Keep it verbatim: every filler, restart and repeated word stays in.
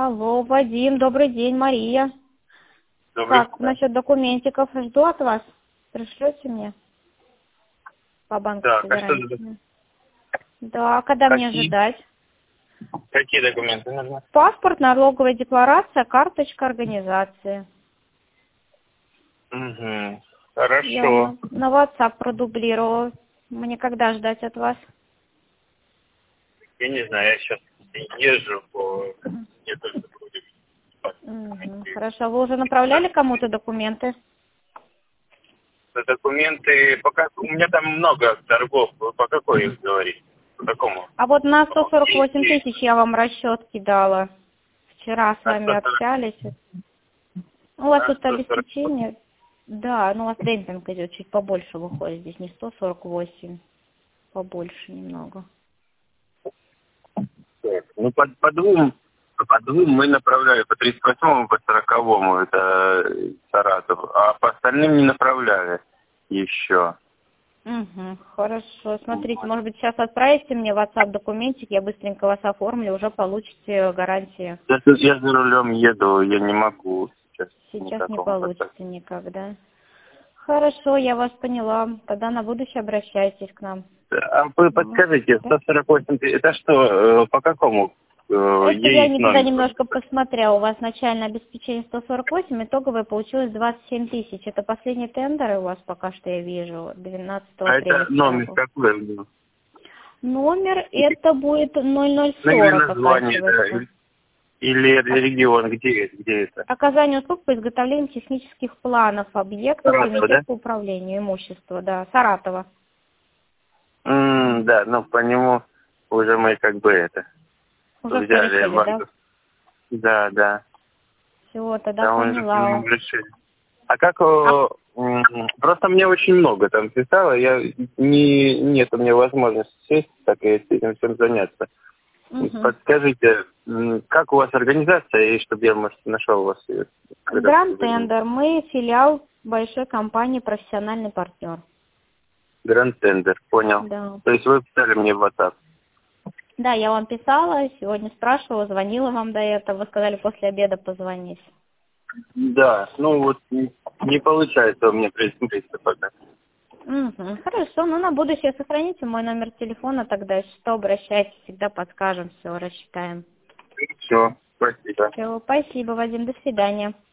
Алло, Вадим, добрый день, Мария. Добрый Как насчет документиков? Жду от вас. Пришлете мне по банковской Так, а что за гарантии? Да, когда мне Какие? ожидать? Какие документы нужны? Паспорт, налоговая декларация, карточка организации. Угу. Я Хорошо. вам на на WhatsApp продублировала. Мне когда ждать от вас? Я не знаю, я сейчас езжу по... Мне тоже будет. Мгм. Хорошо. Вы уже направляли кому-то документы? Документы, по как... у меня там много торгов, вы по какой их говорите? По какому? А вот на сто сорок восемь И- тысяч я вам расчет кидала. Вчера с На вами сто сорок, общались. У вас на тут сто сорок. обеспечение? Да, ну у вас демпинг идет, чуть побольше выходит. Здесь не сто сорок восемь, побольше немного. Так, ну, по, по двум, по двум мы направляли, по тридцать восьмому, по сороковому, это Саратов, а по остальным не направляли еще. Угу, хорошо. Смотрите, может быть, сейчас отправите мне в WhatsApp документик, я быстренько вас оформлю, уже получите гарантии. Я, тут- я за рулем еду, я не могу сейчас Сейчас не никакого контакта. получится никогда. Хорошо, я вас поняла. Тогда на будущее обращайтесь к нам. А вы Ну, подскажите, да. сто сорок восемь, ты- это что, э, по какому э, Это я ей не туда номер? немножко посмотрела. У вас начальное обеспечение сто сорок восемь, итоговое получилось двадцать семь тысяч. Это последний тендер у вас пока что я вижу. двенадцатого А апреля это вчера номер был. какой был? Номер это будет ноль ноль Ну или сорок название, да, оканчивается. или, или регион, где, это- где это? Оказание услуг по изготовлению технических планов объектов, Саратов, да? комитет по управлению имущества, да, Саратова. М, да, ну по нему уже мы как бы это Уже все взяли решили, да? банк. Да, да. Все, тогда Там уже поняла. м, решили. А как А, о, м, просто мне очень много там писало, я не нет у меня возможности сесть, так и с этим всем заняться. угу. Подскажите, м, как у вас организация, и чтобы я, может, нашел вас её, когда Гранд позвонить? Тендер. Мы филиал большой компании «Профессиональный партнер». Гранд Тендер, понял. Да. То есть вы писали мне в WhatsApp. Да, я вам писала, сегодня спрашивала, звонила вам до этого. Вы сказали, после обеда позвонить. Да, ну вот м, не получается у меня присмотреться пока. Угу. Хорошо, ну на будущее сохраните мой номер телефона, тогда что обращайтесь, всегда подскажем, все рассчитаем. Все, спасибо. Все, спасибо, Вадим, до свидания.